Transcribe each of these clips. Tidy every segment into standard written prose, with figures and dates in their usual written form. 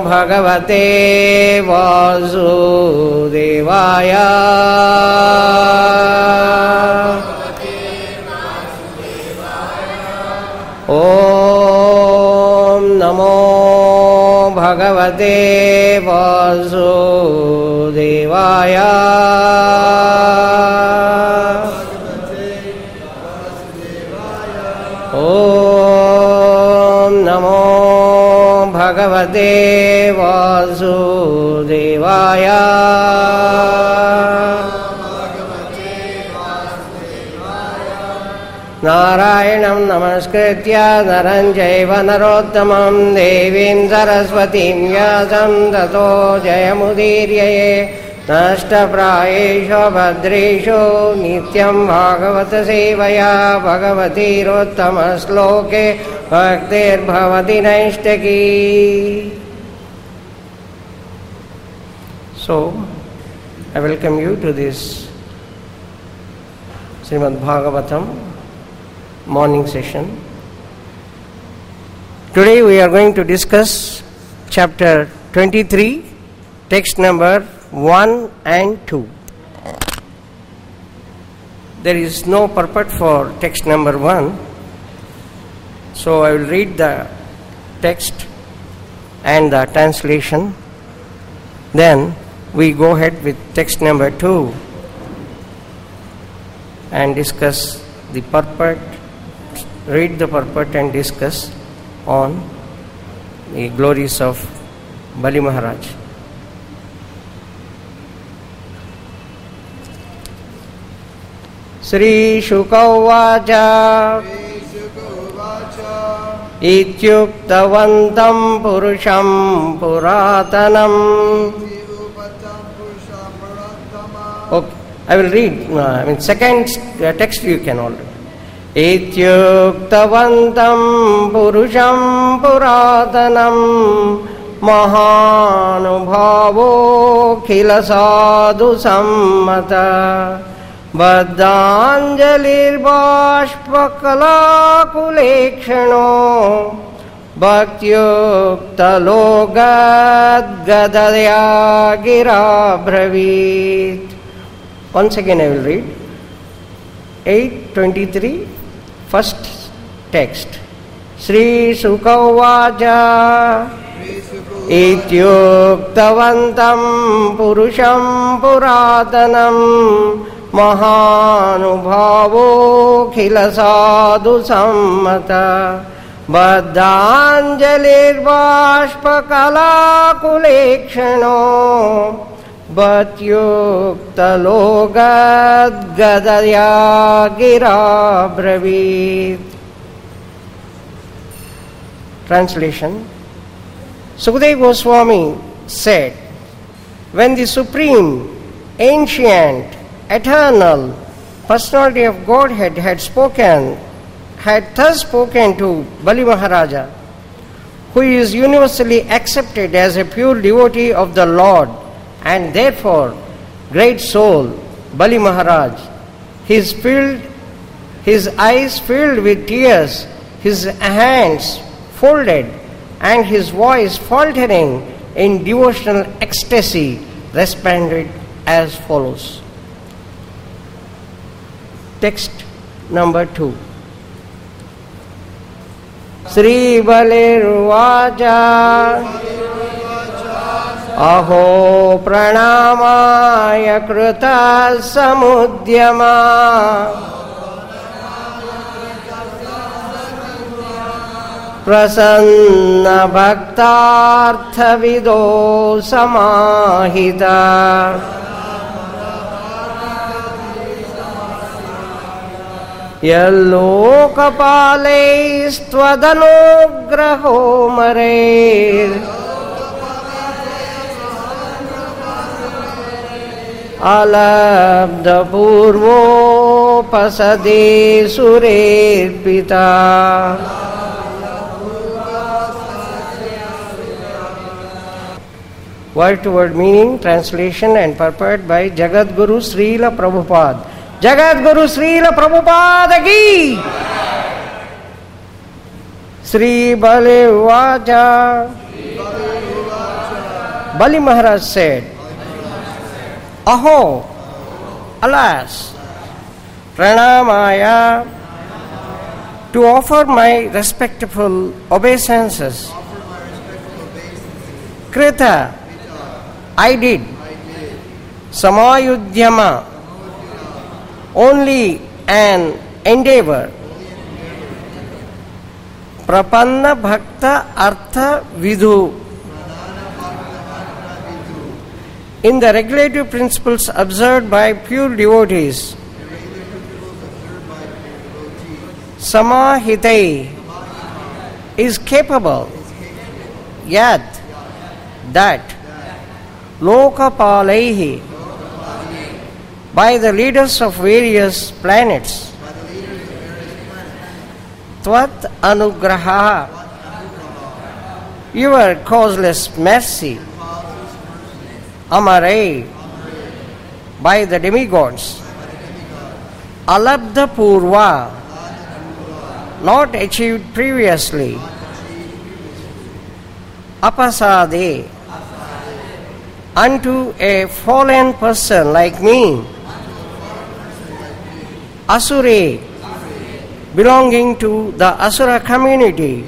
भगवते वासुदेवाय। ॐ नमो भगवते वासुदेवाय। ॐ नमो भगवते वासुदेवाय। नारायणं नमस्कृत्य नरं चैव नरोत्तमं देवीं सरस्वतीं व्यासं ततो जयमुदीरये। नष्टप्रायेषु भद्रेषु नित्यं भागवत सेवया भगवतीरोत्तमश्लोके भक्तिर्भवति नैष्ठिकी। So, I welcome you to this Srimad Bhagavatam morning session. Today we are going to discuss chapter 23, text number 1 and 2. There is no purport for text number 1, so I will read the text and the translation. Then we go ahead with text number 2 and discuss the purport, read the purport and discuss on the glories of Bali Maharaj. Sri Shuka Uvacha Ityuktavantam Purusham Puratanam. Okay, I will read. Second text you can already. Ityuktavantam Purusham Puratanam Mahanubhavo Khila Sadhu Sammata Baddhanjalir Bashpakalakulekshano Bhaktyukta Logad Gadaya Gira Bravit. Once again I will read 8:23, first text. Sri Shuka Uvacha Ityuktavantam Purusham Puratanam Mahanubhavo Khila Sadhu Sammata Baddhanjalir Bashpakalakulekshano Bhatyukta Logad Gadaya Gira Bravit. Translation. Sukadeva Goswami said, when the supreme, ancient, eternal personality of Godhead had thus spoken to Bali Maharaja, who is universally accepted as a pure devotee of the Lord, and therefore great soul, Bali Maharaj, his eyes filled with tears, his hands folded, and his voice faltering in devotional ecstasy, responded as follows. Text number 2. Sri Balirvacha Aho Pranamaya Krita Samudyama Prasanna Bhaktartha Vido Samahita Yallokapalaistvadanugraho marer alabdha purvo pasade surerpita. Word to word meaning, translation and purport by Jagat Guru Srila Prabhupada. Jagat Guru Srila Prabhupada ki Sri Balirvacha Bali Maharaj said, Aho, alas, pranamaya, to offer my respectful obeisances. Krita, I did. Samayudhyama, only an endeavor. Prapanna bhakta artha vidhu, in the regulative principles observed by pure devotees. Samahitai is capable, yet that lokapalaihi, by the leaders of various planets, tvat anugraha, your causeless mercy, amare, by the demigods, alabdha purva, not achieved previously, apasade, unto a fallen person like me, asure, belonging to the asura community,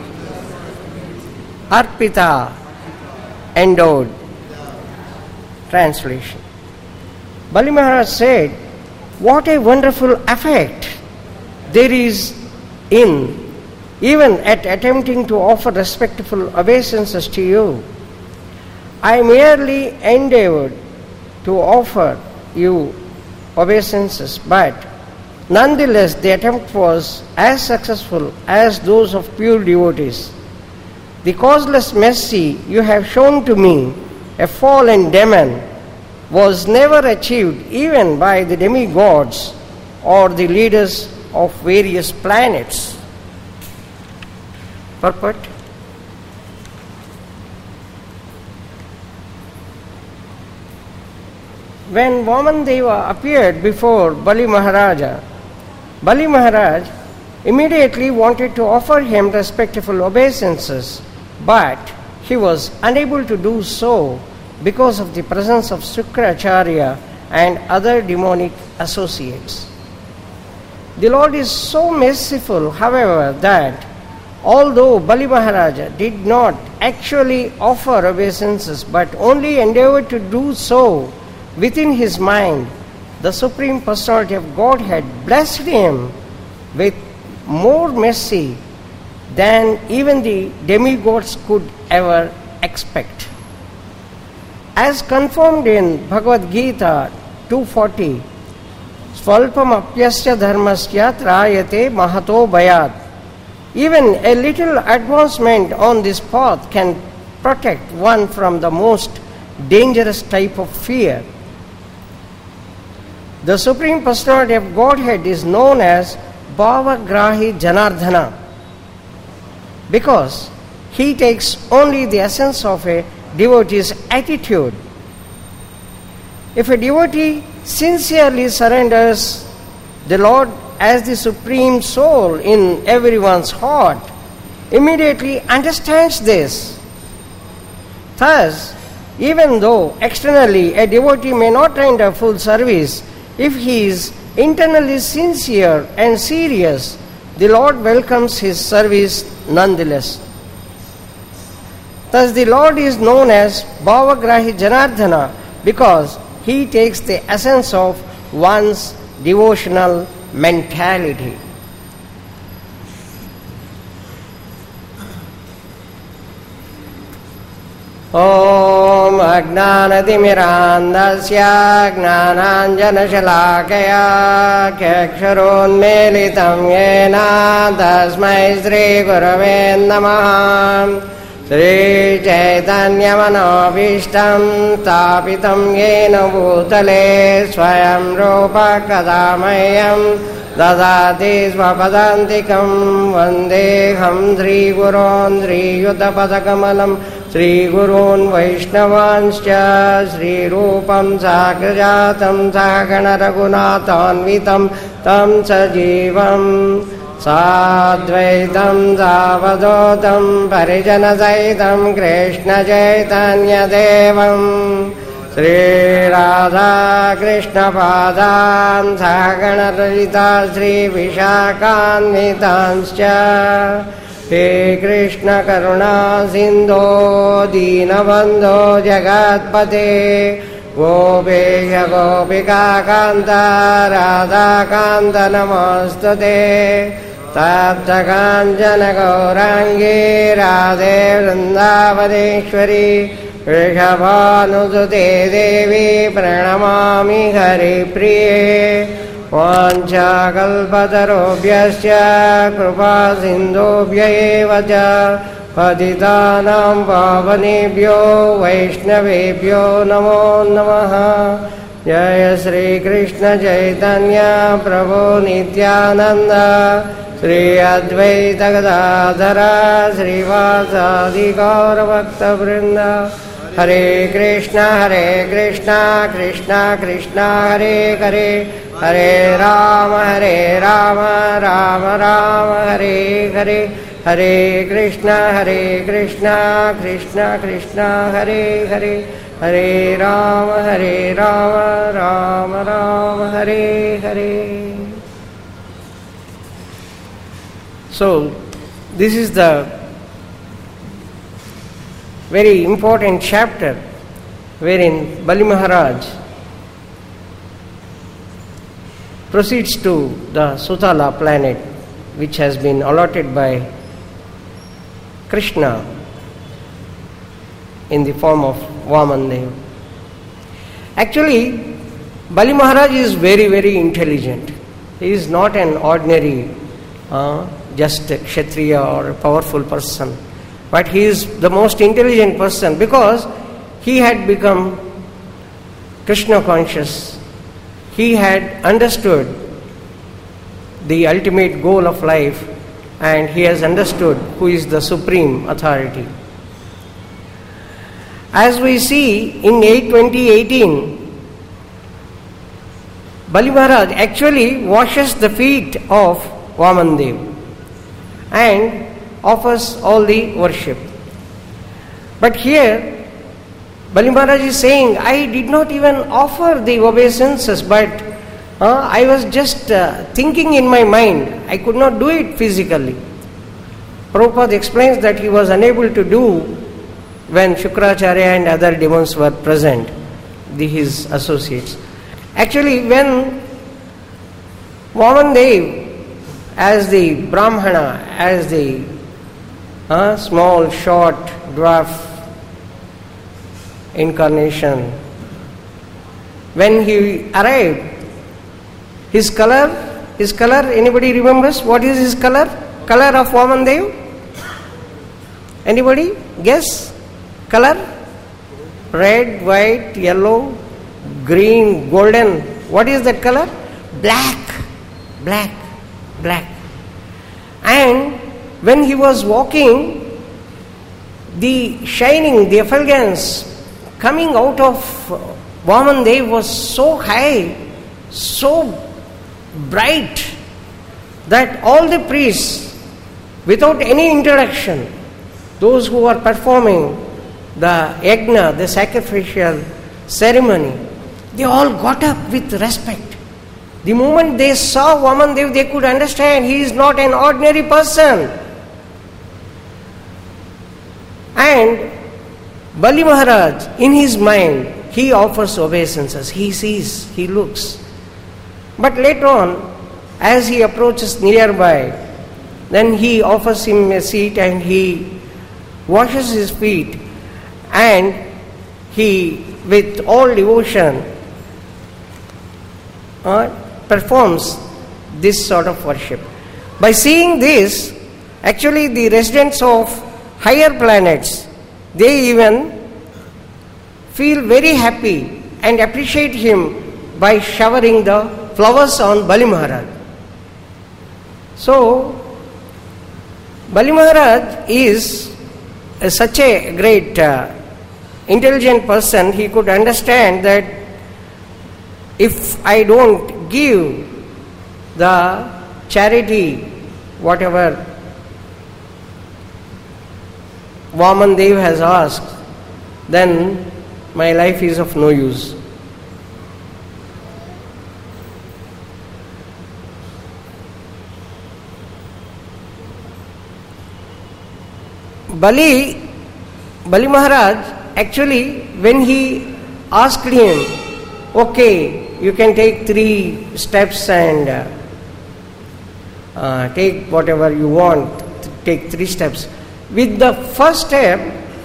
arpita, endowed. Translation. Bali Maharaj said, what a wonderful effect there is in even at attempting to offer respectful obeisances to you. I merely endeavored to offer you obeisances, but nonetheless the attempt was as successful as those of pure devotees. The causeless mercy you have shown to me, a fallen demon, was never achieved even by the demigods or the leaders of various planets. Purport. When Vamandeva appeared before Bali Maharaja, Bali Maharaj immediately wanted to offer him respectful obeisances, but he was unable to do so because of the presence of Sukracharya and other demonic associates. The Lord is so merciful, however, that although Bali Maharaja did not actually offer obeisances but only endeavored to do so within his mind, the Supreme Personality of Godhead blessed him with more mercy than even the demigods could ever expect. As confirmed in Bhagavad Gita 240, Swalpam apyasya dharmasya trayate mahato bayat. Even a little advancement on this path can protect one from the most dangerous type of fear. The Supreme Personality of Godhead is known as Bhavagrahi Janardhana because he takes only the essence of a devotee's attitude. If a devotee sincerely surrenders the Lord as the Supreme Soul in everyone's heart, immediately understands this. Thus, even though externally a devotee may not render full service, if he is internally sincere and serious, the Lord welcomes his service nonetheless. Thus the Lord is known as Bhavagrahi Janardhana because he takes the essence of one's devotional mentality. Om Ajnanatimirandasya Gnananjanashalakaya Keksharonmelitam Yena Tasmai Sri Gurave Namaha. Sri Chaitanya Manobhishtam Tapitam Yena Bhutale Swayam Rupa Kadamayam Dadati Svapadantikam Vandeham Sri Gurun Sri Yuddhapadakamalam Sri Gurun Vaishnavanscha Sri Rupam Sagrajatam Sagana Raghunathanvitam Tam Sajivam Sadvaitam Savadhotam Parijanasaitam Krishna Chaitanya Devam Sri Radha Krishna Padam Sagana Lalita Sri Vishakhanvitanscha He Krishna Karuna Sindho Dinabandho Jagatpate Gopesha Gopika Kanta Radha Kanta Namostute Tapta Kanchana Gaurangi Radhe Vrindavadeshwari Rishabhanusute Devi Pranamami Hari Priye Vancha Kalpatarobhyasya Krupa Sindhubhya eva cha Patitanam Pavanebhyo Vaishnavebhyo Namo Namaha Jaya Sri Krishna Chaitanya Prabhu Nityananda Sri Advaita Gadadhara Sri Vasadi Gaura Bhakta Vrinda Hare Krishna Krishna Krishna Hare Hare Hare Rama Rama Rama Hare Hare Hare Krishna Krishna Krishna Hare Hare Hare Rama Rama Rama Hare Hare. So, this is the very important chapter wherein Bali Maharaj proceeds to the Sutala planet, which has been allotted by Krishna in the form of Vamandev. Actually, Bali Maharaj is very, very intelligent. He is not an ordinary just a Kshatriya or a powerful person, but he is the most intelligent person because he had become Krishna conscious. He had understood the ultimate goal of life, and he has understood who is the supreme authority. As we see in 8:20:18, Bali Maharaj actually washes the feet of Vamandev and offers all the worship. But here Bali Maharaj is saying, I did not even offer the obeisances, but I was just thinking in my mind. I could not do it physically. Prabhupada explains that he was unable to do when Shukracharya and other demons were present, his associates. Actually, when Vamandev, as the Brahmana, as the small, short, dwarf incarnation, when he arrived, his color, anybody remembers what is his color? Color of Vamandev? Anybody guess? Color? Red, white, yellow, green, golden. What is that color? Black. And when he was walking, the shining, the effulgence coming out of Vamandev was so high, so bright, that all the priests, without any introduction, those who were performing the yajna, the sacrificial ceremony, they all got up with respect. The moment they saw Vamandev, they could understand he is not an ordinary person. And Bali Maharaj, in his mind, he offers obeisances. He sees, he looks. But later on, as he approaches nearby, then he offers him a seat and he washes his feet, and he, with all devotion, performs this sort of worship. By seeing this, actually the residents of higher planets, they even feel very happy and appreciate him by showering the flowers on Bali Maharaj. So, Bali Maharaj is such a great intelligent person. He could understand that if I don't give the charity whatever Vamandev has asked, then my life is of no use. Bali Maharaj, actually, when he asked him, okay, you can take 3 steps and take whatever you want, take 3 steps. With the first step,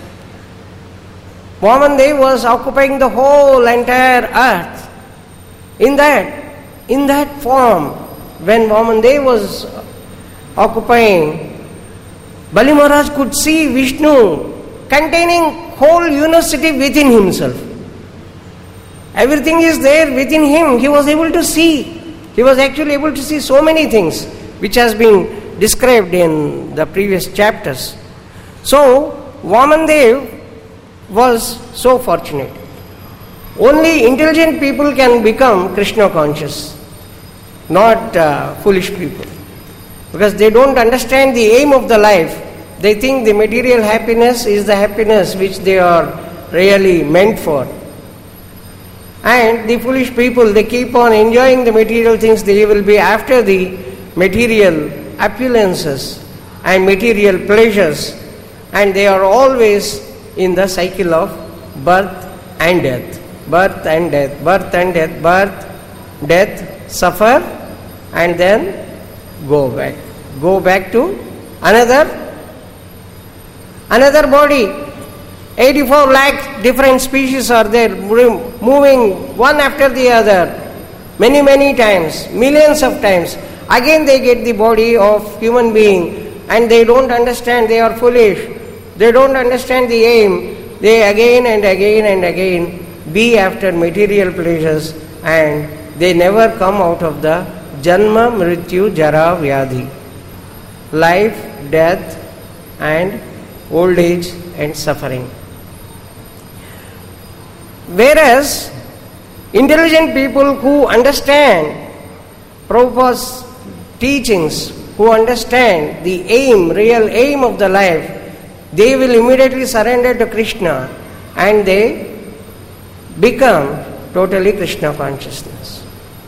Vamandev was occupying the whole entire earth. In that form, when Vamandev was occupying, Bali Maharaj could see Vishnu containing whole university within himself. Everything is there within him. He was able to see. He was actually able to see so many things which has been described in the previous chapters. So, Vamandev was so fortunate. Only intelligent people can become Krishna conscious, not foolish people. Because they don't understand the aim of the life. They think the material happiness is the happiness which they are really meant for. And the foolish people, they keep on enjoying the material things. They will be after the material opulences and material pleasures. And they are always in the cycle of birth and death. Birth and death, birth and death, birth, death, suffer, and then go back. Go back to another body. 84 lakh different species are there, moving one after the other, many times, millions of times. Again they get the body of human being, and they don't understand, they are foolish. They don't understand the aim. They again and again and again be after material pleasures, and they never come out of the Janma, Mrityu, Jara, Vyadhi. Life, death, and old age and suffering. Whereas intelligent people who understand Prabhupada's teachings, who understand the aim, real aim of the life, they will immediately surrender to Krishna and they become totally Krishna consciousness.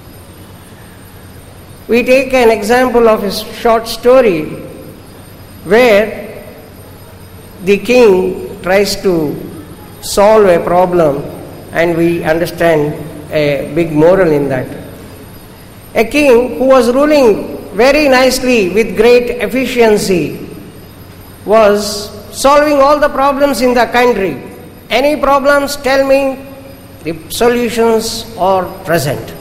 We take an example of a short story where the king tries to solve a problem, and we understand a big moral in that. A king who was ruling very nicely with great efficiency was solving all the problems in the country. Any problems, tell me, the solutions are present.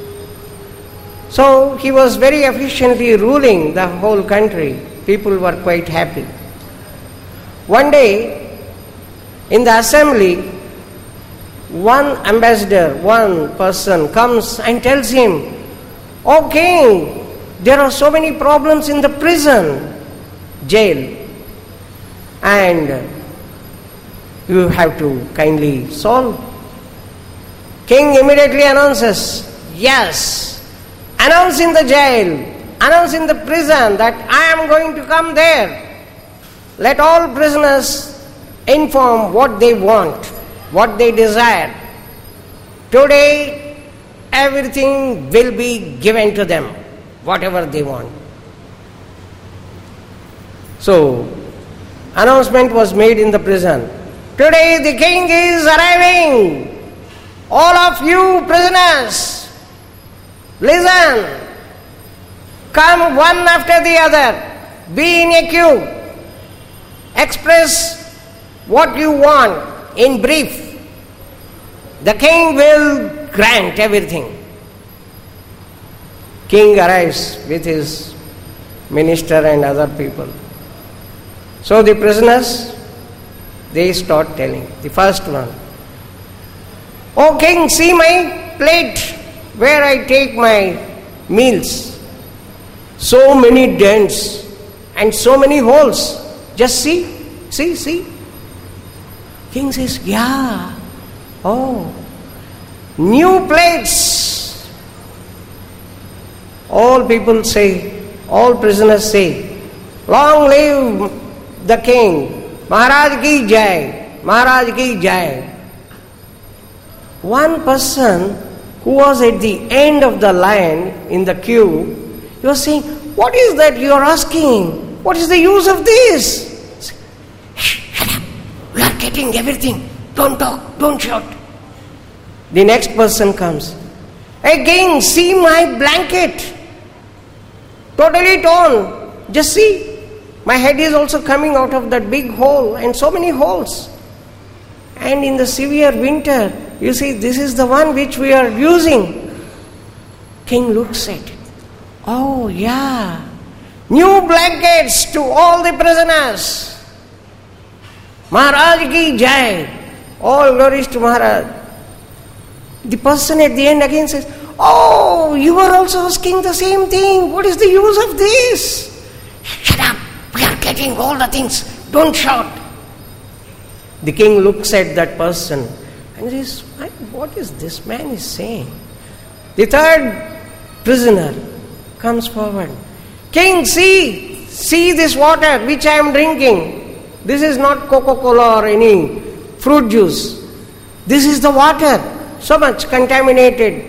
So he was very efficiently ruling the whole country. People were quite happy. One day, in the assembly, one ambassador, one person comes and tells him, "Oh king, there are so many problems in the prison, jail, and you have to kindly solve." King immediately announces, "Yes, announce in the jail, announce in the prison that I am going to come there. Let all prisoners inform what they want, what they desire. Today, everything will be given to them, whatever they want." So, announcement was made in the prison. "Today the king is arriving. All of you prisoners, listen. Come one after the other. Be in a queue. Express what you want in brief. The king will grant everything." King arrives with his minister and other people. So the prisoners, they start telling. The first one, "Oh king, see my plate where I take my meals. So many dents and so many holes. Just see. King says, "Yeah. Oh, new plates." All people say, All prisoners say, "Long live the king! Maharaj ki jai! Maharaj ki jai!" One person who was at the end of the line in the queue, he was saying, "What is that you are asking? What is the use of this?" "Shut up! We are getting everything. Don't talk, don't shout." The next person comes. "Hey king, see my blanket. Totally torn. Just see. My head is also coming out of that big hole and so many holes. And in the severe winter, you see, this is the one which we are using." King looks at it. "Oh yeah. New blankets to all the prisoners. Maharaj ki jai. All glories to Maharaj." The person at the end again says, "Oh, you are also asking the same thing. What is the use of this?" "Shut up. We are getting all the things. Don't shout." The king looks at that person and says, "What is this man is saying?" The third prisoner comes forward. "King, see this water which I am drinking. This is not Coca-Cola or any fruit juice. This is the water, so much contaminated.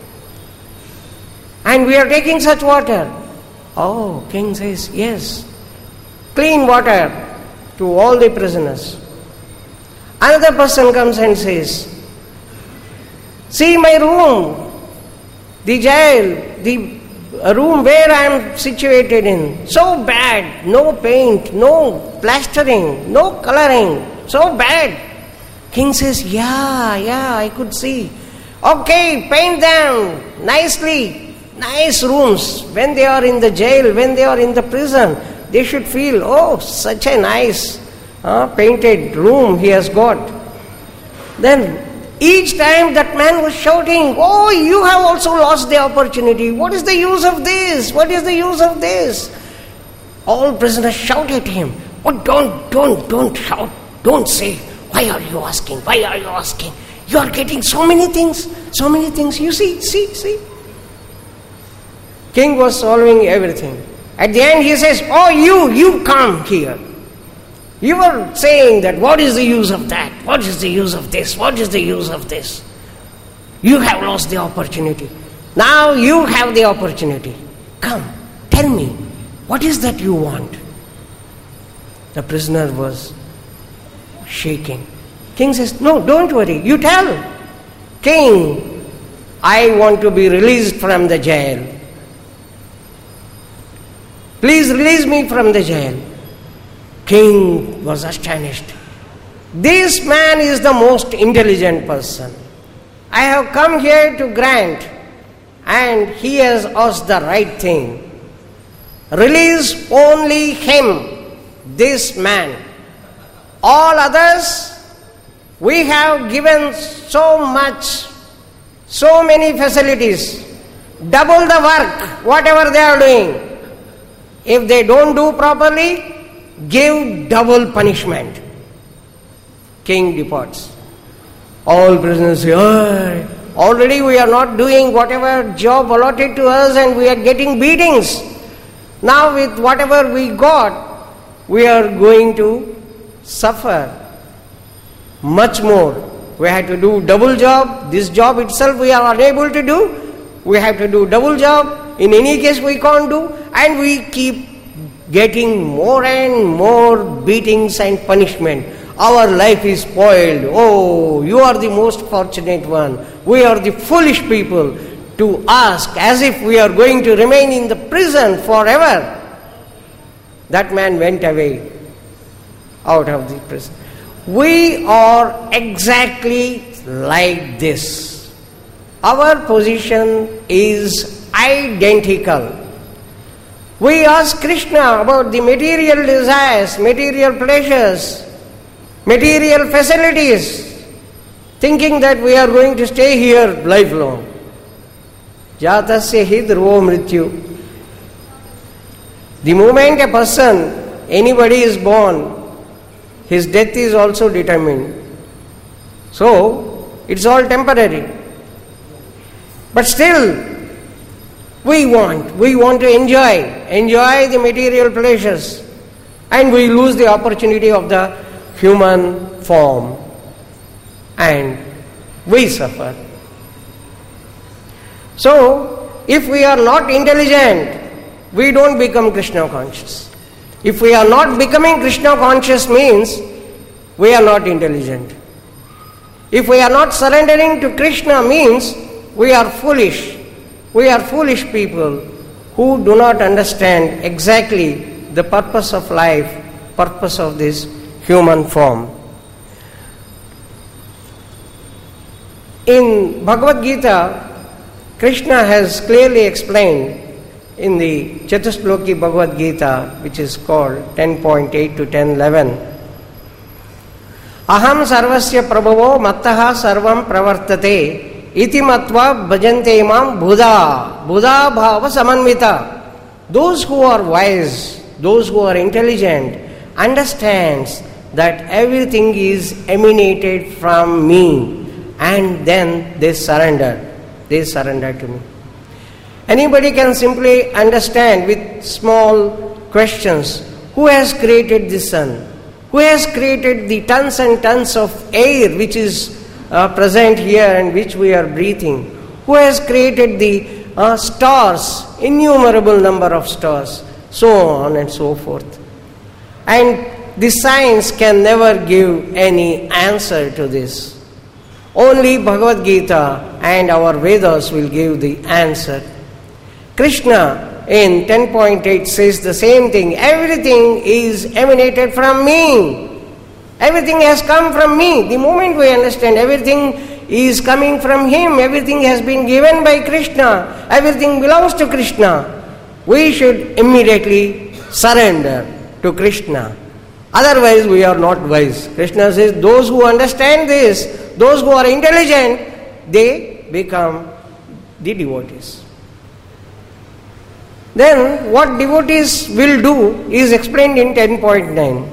And we are taking such water." Oh, king says, "Yes, clean water to all the prisoners." Another person comes and says, "See my room, the jail, the room where I am situated in. So bad, no paint, no plastering, no coloring, so bad." King says, Yeah, I could see. "Okay, paint them nicely, nice rooms. When they are in the jail, when they are in the prison, they should feel, oh, such a nice painted room he has got." Then each time that man was shouting, "Oh, you have also lost the opportunity. What is the use of this? What is the use of this?" All prisoners shout at him, "Oh, don't shout. Don't say, 'Why are you asking? Why are you asking? You are getting so many things, so many things. You see. King was solving everything. At the end he says, "Oh, you come here. You were saying that what is the use of that? What is the use of this? What is the use of this? You have lost the opportunity. Now you have the opportunity. Come, tell me, what is that you want?" The prisoner was shaking. King says, "No, don't worry, you tell." "King, I want to be released from the jail. Please release me from the jail." King was astonished. This man is the most intelligent person. I have come here to grant, and he has asked the right thing. Release only him, this man. All others, we have given so much, so many facilities, double the work, whatever they are doing. If they don't do properly, give double punishment." King departs. All prisoners say, "Already we are not doing whatever job allotted to us and we are getting beatings. Now with whatever we got, we are going to suffer much more. We have to do double job. This job itself we are unable to do. We have to do double job. In any case we can't do. And we keep getting more and more beatings and punishment. Our life is spoiled. Oh, you are the most fortunate one. We are the foolish people to ask as if we are going to remain in the prison forever." That man went away out of the prison. We are exactly like this. Our position is identical. We ask Krishna about the material desires, material pleasures, material facilities, thinking that we are going to stay here lifelong. Jatasya hi dhruvo mrityu. The moment a person, anybody is born, his death is also determined. So, it's all temporary. But still, We want to enjoy the material pleasures, and we lose the opportunity of the human form, and we suffer. So, if we are not intelligent, we don't become Krishna conscious. If we are not becoming Krishna conscious means we are not intelligent. If we are not surrendering to Krishna means we are foolish. We are foolish people who do not understand exactly the purpose of life, purpose of this human form. In Bhagavad Gita, Krishna has clearly explained in the Chatushloki Bhagavad Gita, which is called 10.8 to 10.11. Aham sarvasya prabhavo mattaha sarvam pravartate iti matva bhajante imam buddha bhava samanvita. Those who are wise, those who are intelligent, understands that everything is emanated from me, and then they surrender to me. Anybody can simply understand with small questions, who has created the sun? Who has created the tons and tons of air which is present here and which we are breathing? Who has created the stars, innumerable number of stars, so on and so forth? And the science can never give any answer to this. Only Bhagavad Gita and our Vedas will give the answer. Krishna in 10.8 says the same thing. Everything is emanated from me. Everything has come from me. The moment we understand everything is coming from Him, everything has been given by Krishna, everything belongs to Krishna, we should immediately surrender to Krishna. Otherwise we are not wise. Krishna says those who understand this, those who are intelligent, they become the devotees. Then what devotees will do is explained in 10.9.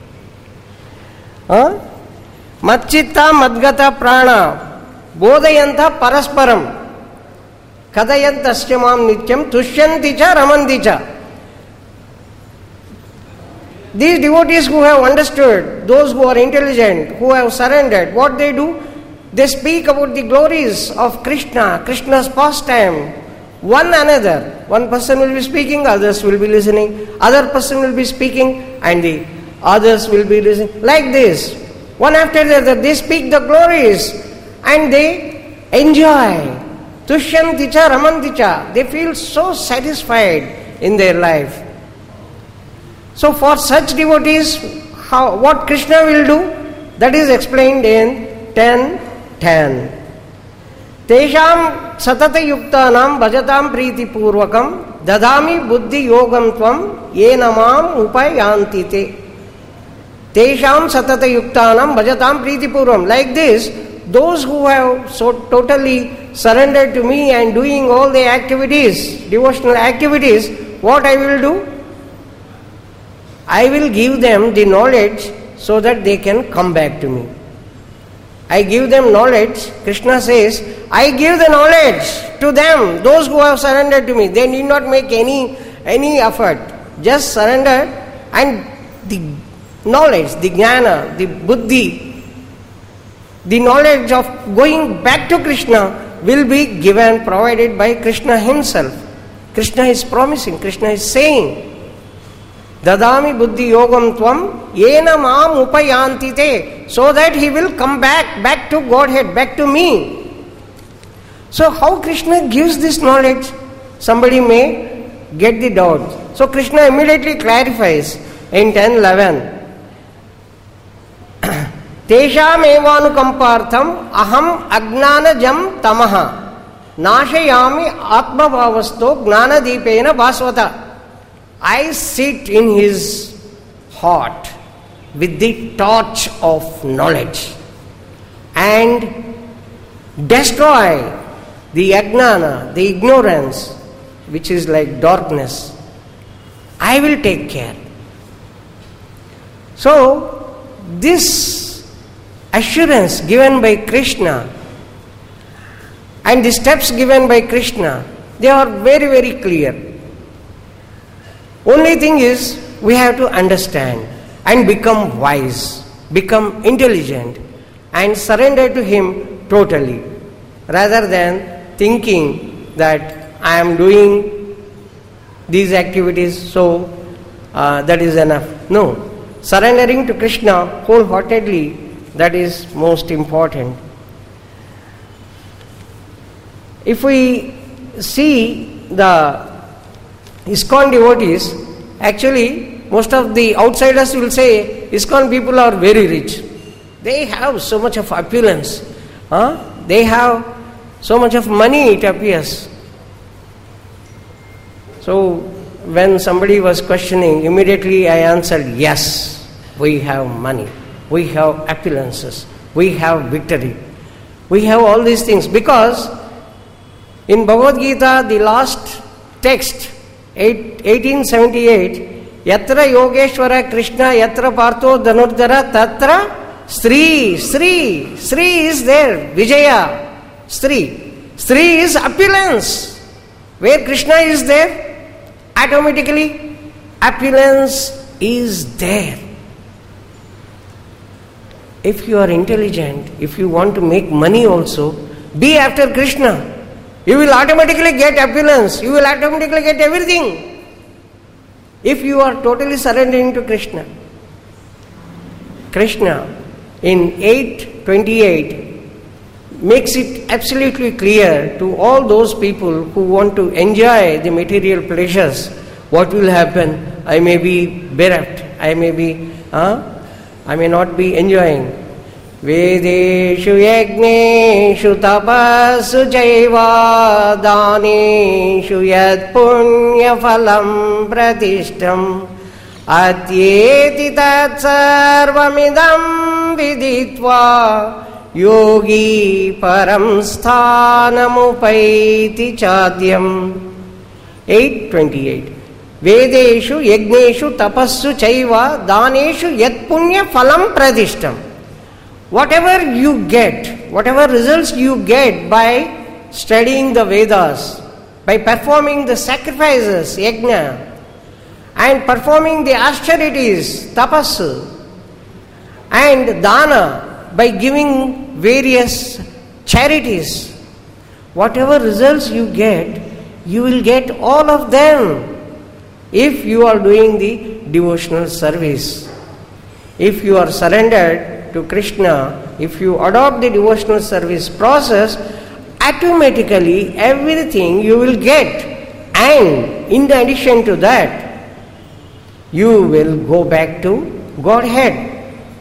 Matchitta madgata prana bodhayanta parasparam kadayantasya mam nityam tushyanti cha ramanti cha. These devotees who have understood, those who are intelligent, who have surrendered, what they do? They speak about the glories of Krishna, Krishna's pastime, one another. One person will be speaking, others will be listening. Other person will be speaking and the others will be listening. Like this, one after the other, they speak the glories and they enjoy. Tushyanti cha ramanti cha. They feel so satisfied in their life. So for such devotees, what Krishna will do? That is explained in 10.10. Tesham satata yuktanam bhajatam priti purvakam dadami buddhi yogam tvam yena mam upayanti te. Tesham satata yuktanam bhajatam priti purvam. Like this, those who have so totally surrendered to me and doing all the activities, devotional activities, what I will do? I will give them the knowledge so that they can come back to me. I give them knowledge. Krishna says, I give the knowledge to them, those who have surrendered to me. They need not make any effort. Just surrender, and the knowledge, the jnana, the buddhi, the knowledge of going back to Krishna will be given, provided by Krishna Himself. Krishna is promising, Krishna is saying, Dadami buddhi yogam tvam yena mam upayanti te, so that he will come back to Godhead, back to me. So how Krishna gives this knowledge? Somebody may get the doubt. So Krishna immediately clarifies in 10.11. Tesham evanukampartham aham agnana jam tamaha nashayami atma bhavasto gnana deepena bhasvata. I sit in his heart with the torch of knowledge and destroy the ajnana, the ignorance, which is like darkness. I will take care. So, this assurance given by Krishna and the steps given by Krishna They are very, very clear. Only thing is, we have to understand and become wise, become intelligent, and surrender to Him totally, rather than thinking that I am doing these activities, so that is enough. No. Surrendering to Krishna wholeheartedly, that is most important. If we see the ISKCON devotees, actually most of the outsiders will say ISKCON people are very rich. They have so much of opulence. They have so much of money, it appears. So when somebody was questioning, immediately I answered, yes, we have money, we have opulences, we have victory, we have all these things. Because in Bhagavad Gita, the last text, 1878, Yatra Yogeshwara Krishna Yatra Partho Dhanurdhara Tatra Sri is there, Vijaya, Sri is opulence. Where Krishna is there, automatically opulence is there. If you are intelligent, if you want to make money also, be after Krishna. You will automatically get opulence, you will automatically get everything, if you are totally surrendering to Krishna. Krishna in 8:28 makes it absolutely clear to all those people who want to enjoy the material pleasures, what will happen. I may be bereft, I may not be enjoying. Vedeshu yajneshu tapasu jaiva daneshu yad punya phalam pratishtam atyeti tat sarvamidam viditva yogi param sthanamupaiti chadyam. 8:28. Vedeshu yajneshu tapassu chaiva daneshu yat punya phalam pradishtam. Whatever you get, whatever results you get by studying the Vedas, by performing the sacrifices, yajna, and performing the austerities, tapas, and dana, by giving various charities, whatever results you will get all of them if you are doing the devotional service. If you are surrendered to Krishna, if you adopt the devotional service process, automatically everything you will get, and in addition to that, you will go back to Godhead.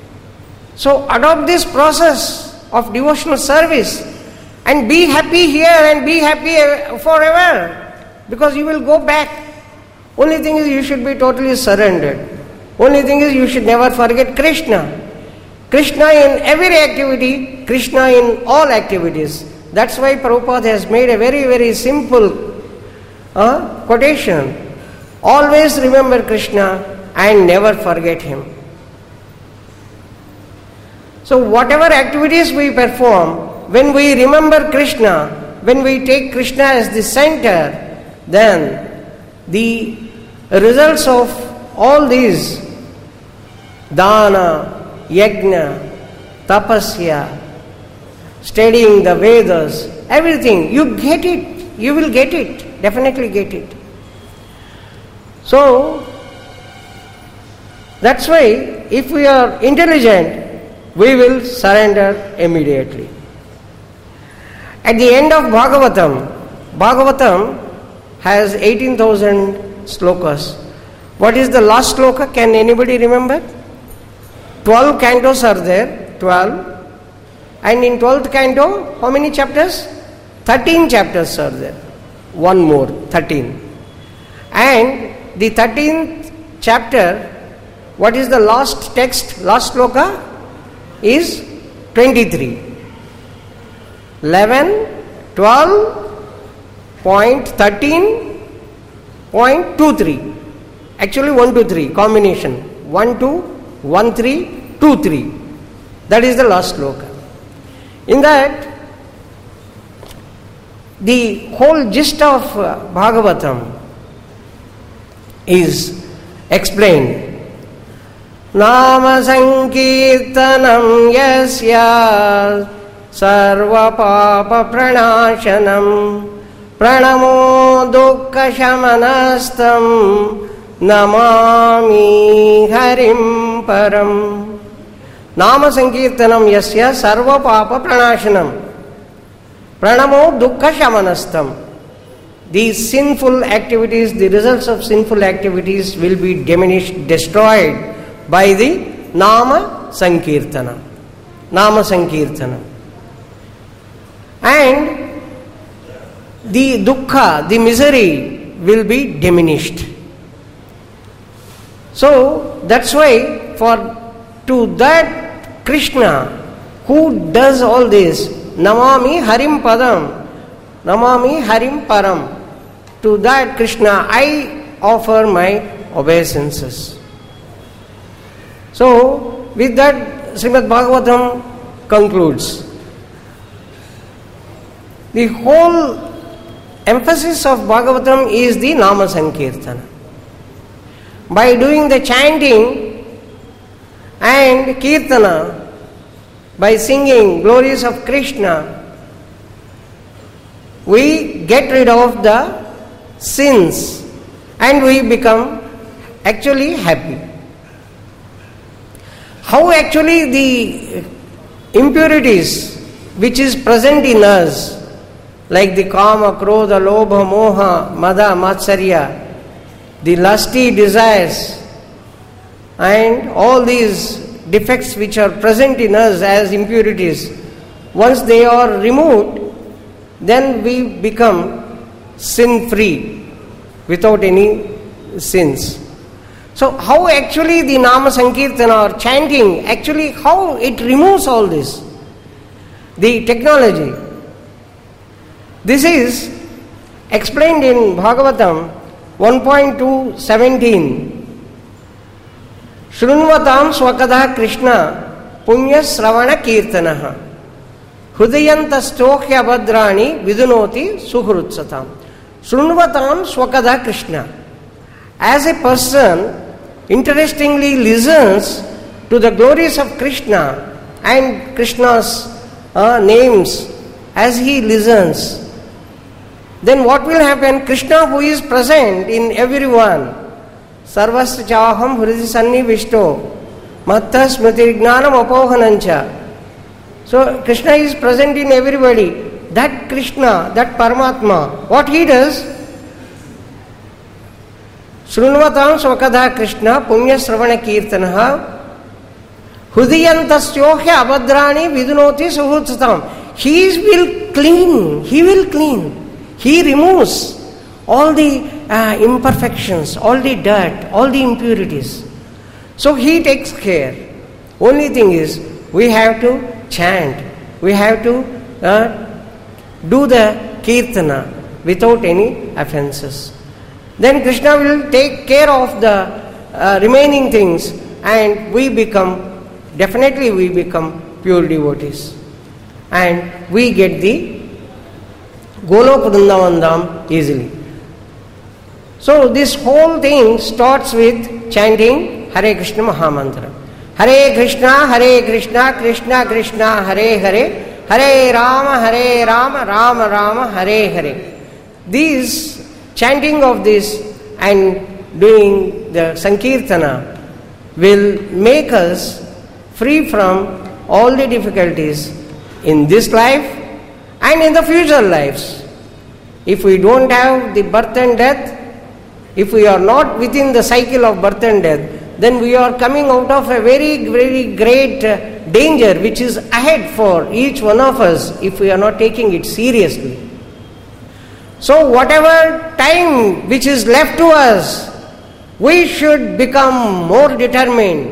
So adopt this process of devotional service and be happy here and be happy forever, because you will go back. Only thing is, you should be totally surrendered. Only thing is, you should never forget Krishna. Krishna in every activity, Krishna in all activities. That's why Prabhupada has made a very, very simple quotation. Always remember Krishna and never forget Him. So whatever activities we perform, when we remember Krishna, when we take Krishna as the center, then the results of all these dana, yajna, tapasya, studying the Vedas, everything, you get it, you will get it, definitely get it. So, that's why if we are intelligent, we will surrender immediately. At the end of Bhagavatam has 18,000 slokas. What is the last sloka? Can anybody remember? 12 cantos are there, 12. And in 12th canto, how many chapters? 13 chapters are there. One more, 13. And the 13th chapter, what is the last text, last sloka? Is 23. 11, 12.13.23. Actually 1, 2, 3, combination. 1, 2, 1, 3, 2, 3. That is the last sloka. In that, the whole gist of Bhagavatam is explained. Nama sankirtanam yasya sarva papa pranashanam pranamo dukkha shamanastam namami harim param. Nama sankirtanam yasya sarva papa pranashanam pranamo dukkha shamanastam. These sinful activities, the results of sinful activities will be diminished, destroyed by the Nama Sankirtana. Nama Sankirtana. And the dukkha, the misery will be diminished. So that's why to that Krishna who does all this, Namami Harim Padam, Namami Harim Param, to that Krishna I offer my obeisances. So with that Srimad Bhagavatam concludes. The whole emphasis of Bhagavatam is the Nama Sankirtana. By doing the chanting and Kirtana, by singing glories of Krishna, we get rid of the sins and we become actually happy. How actually the impurities which is present in us, like the kama, krodha, lobha, moha, mada, matsarya, the lusty desires and all these defects which are present in us as impurities, once they are removed, then we become sin-free, without any sins. So how actually the Nama Sankirtana or chanting, actually how it removes all this? The technology. This is explained in Bhagavatam 1.2:17. Shrunvatam swakadha Krishna punya sravana kirtanaha Hudayantastokya abhadrani vidunoti suhrutsatam. Shrunvatam swakadha Krishna. As a person interestingly listens to the glories of Krishna and Krishna's names as he listens, then what will happen? Krishna, who is present in everyone, sarvasya chaham hridi sannivishto matta smriti gnanam apohanancha. So Krishna is present in everybody. That Krishna, that Paramatma, what he does? Shrunvatam swakadha Krishna punya sravana kirtanaha hudiyantasyohya abhadrani vidunoti suhutsatam. He will clean. He removes all the imperfections, all the dirt, all the impurities. So he takes care. Only thing is, we have to chant. We have to do the kirtana without any offenses. Then Krishna will take care of the remaining things and we become pure devotees. And we get the Golok Vrindavandam easily. So this whole thing starts with chanting Hare Krishna Mahamantra. Hare Krishna, Krishna Krishna, Hare Hare, Hare Rama, Rama Rama, Hare Hare. These chanting of this and doing the Sankirtana will make us free from all the difficulties in this life and in the future lives. If we don't have the birth and death, if we are not within the cycle of birth and death, then we are coming out of a very, very great danger which is ahead for each one of us if we are not taking it seriously. So whatever time which is left to us, we should become more determined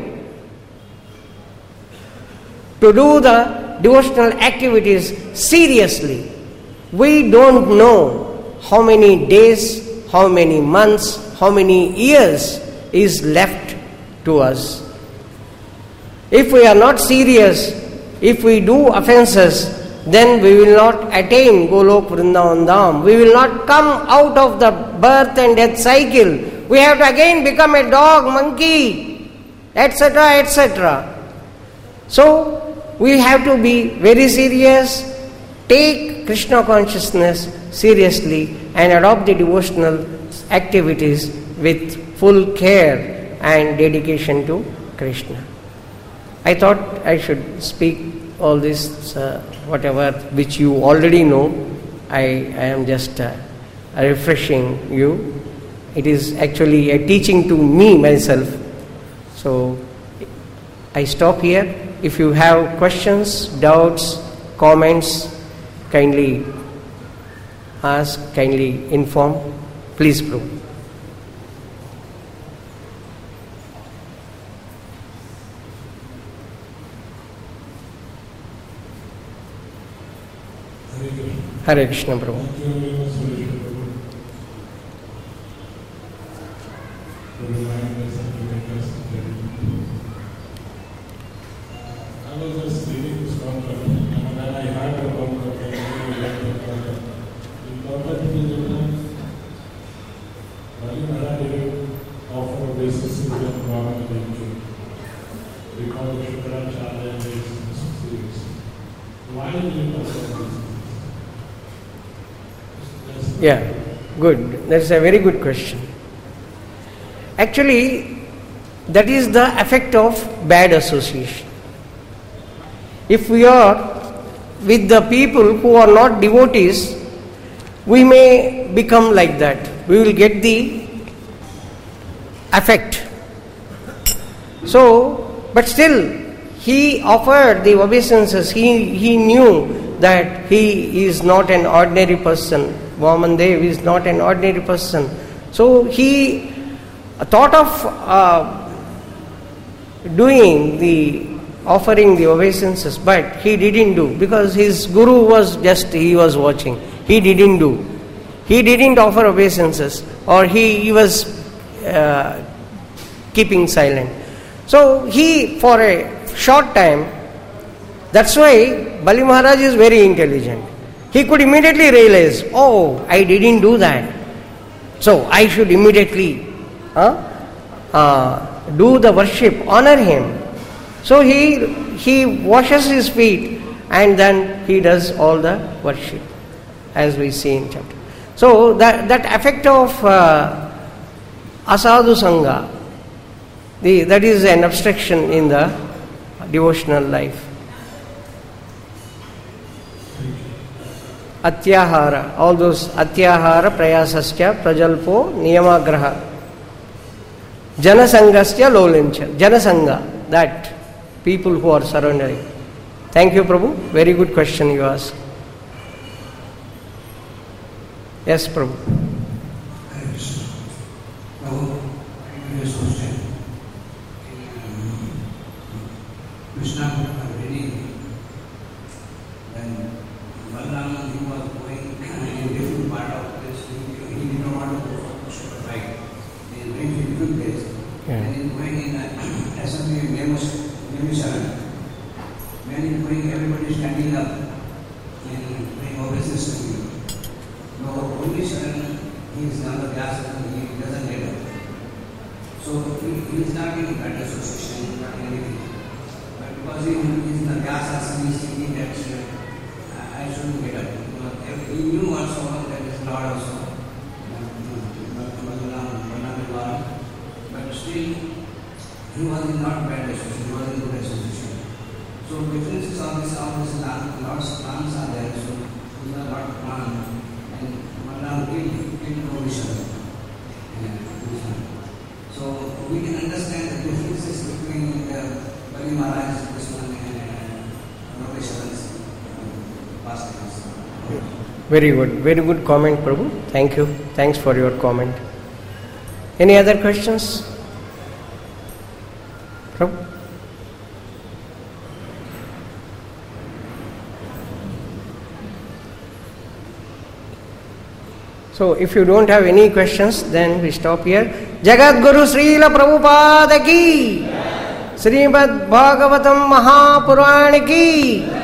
to do the devotional activities seriously. We don't know how many days, how many months, how many years is left to us. If we are not serious, if we do offenses, then we will not attain Golok Vrindavan Dham. We will not come out of the birth and death cycle. We have to again become a dog, monkey, etc., etc. So, we have to be very serious, take Krishna consciousness seriously and adopt the devotional activities with full care and dedication to Krishna. I thought I should speak all this, whatever which you already know. I am just refreshing you. It is actually a teaching to me myself. So I stop here. If you have questions, doubts, comments, kindly ask, kindly inform. Please, Prabhu. Hare Krishna, Prabhu. I was just reading this contract, and then I heard about the contract is Bali Maharaj offer obeisance to the Brahman because of Shukracharya and his. Why did you offer obeisance? Yeah, good. That's a very good question. Actually, that is the effect of bad association. If we are with the people who are not devotees, we may become like that. We will get the effect. So, but still, he offered the obeisances. He knew that he is not an ordinary person. Vamandev is not an ordinary person. So he thought of offering the obeisances, but he didn't do, because his guru was he was watching. He didn't do. He didn't offer obeisances, or he was keeping silent. So he, for a short time, that's why Bali Maharaj is very intelligent. He could immediately realize, oh, I didn't do that, so I should immediately do the worship, honor him. So he washes his feet and then he does all the worship, as we see in chapter. So that effect of asadu sangha, that is an obstruction in the devotional life. Atyahara, all those atyahara, prayasasya, prajalpo, niyamagraha, janasangasya, lolincha, janasanga, that people who are surrendering. Thank you, Prabhu. Very good question you asked. Yes, Prabhu. Krishna already, when Balaram he was going in a different part of this, he did not want to go for right. He went to a different place. And he going in assembly name Sharan. When he going, everybody standing up and doing obeisance to him. No, only Sharan, he is not the gas, he doesn't get up. So he is not in bad association, not anything. Because he is in the gas, he is thinking that I shouldn't get up. He knew also that is Lord also. But still, he was in not bad association, he was in good association. So differences of this, Lord's plans are there. So these are not planned. And Balaram didn't know each other. So we can understand the differences between Bali Maharaj, this one, and Ravesharan's past times. Very good comment, Prabhu. Thank you. Thanks for your comment. Any other questions? Prabhu? So if you don't have any questions, then we stop here. Jagat Guru Srila Prabhupada ki, Srimad Bhagavatam Mahapurana ki.